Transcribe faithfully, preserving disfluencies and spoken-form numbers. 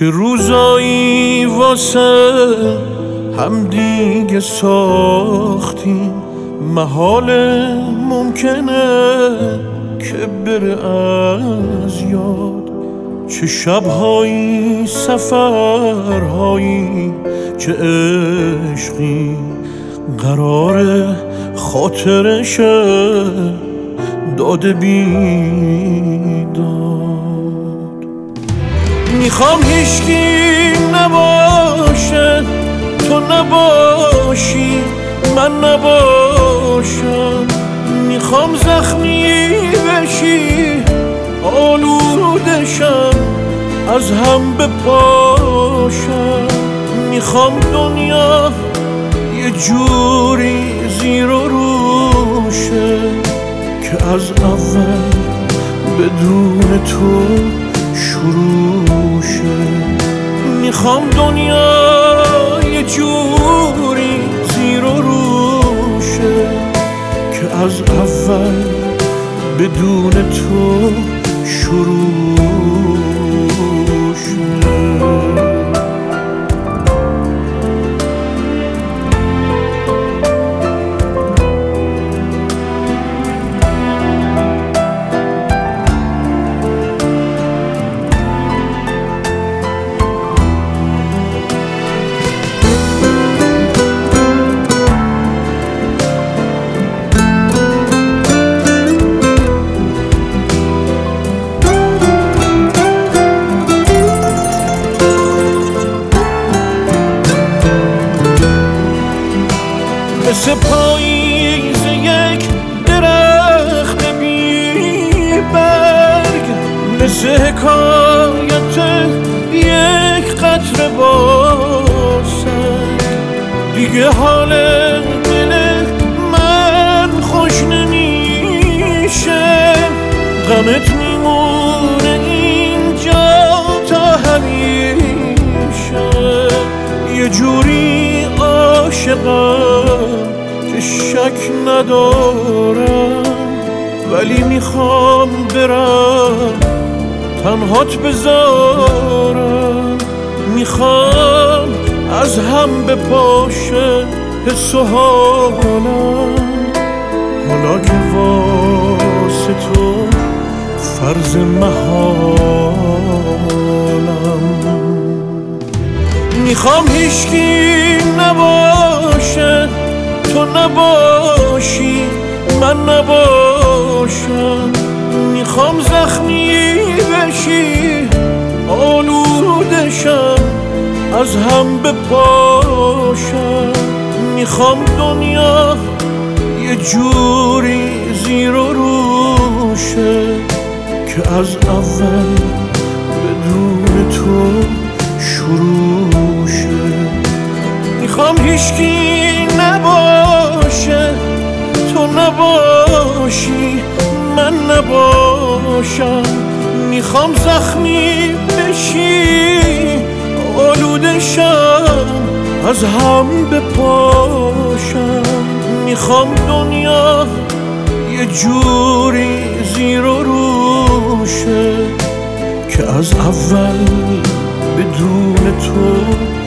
چه روزایی واسه هم دیگه ساختیم، محاله ممکنه که بره از یاد. چه شبهایی، سفرهایی، چه عشقی قرار خاطرشه داده بیداد. میخوام هیچکی نباشه، تو نباشی، من نباشم. میخوام زخمی بشی، آلودشم، از هم بپاشم. میخوام دنیا یه جوری زیر و روشه که از اول بدون تو شروع شه. میخوام دنیا یه جوری زیر و روشه که از اول بدون تو شروع شه. مثل پاییز یک درخت بی برگ، مثل حکایت یک قطره باسنگ. دیگه حال دل من خوش نمیشه، غمت میمونه اینجا تا همیشه. یه جوری عاشقم که شک ندارم، ولی میخوام برم تنهات بذارم. میخوام از هم بپاشه حس و حالم، حالا که واسه تو فرض محالم. میخوام هیچکی نباشه، تو نباشی، من نباشم. میخوام زخمی بشی، آلودشم، از هم بپاشم. میخوام دنیا یه جوری زیر و روشه که از اول بدون تو شروع شه. میخوام هیچکی نباشه، تو نباشی، من نباشم. میخوام زخمی بشی، آلودشم، از هم بپاشم. میخوام دنیا یه جوری زیر و روشه که از اول بدون تو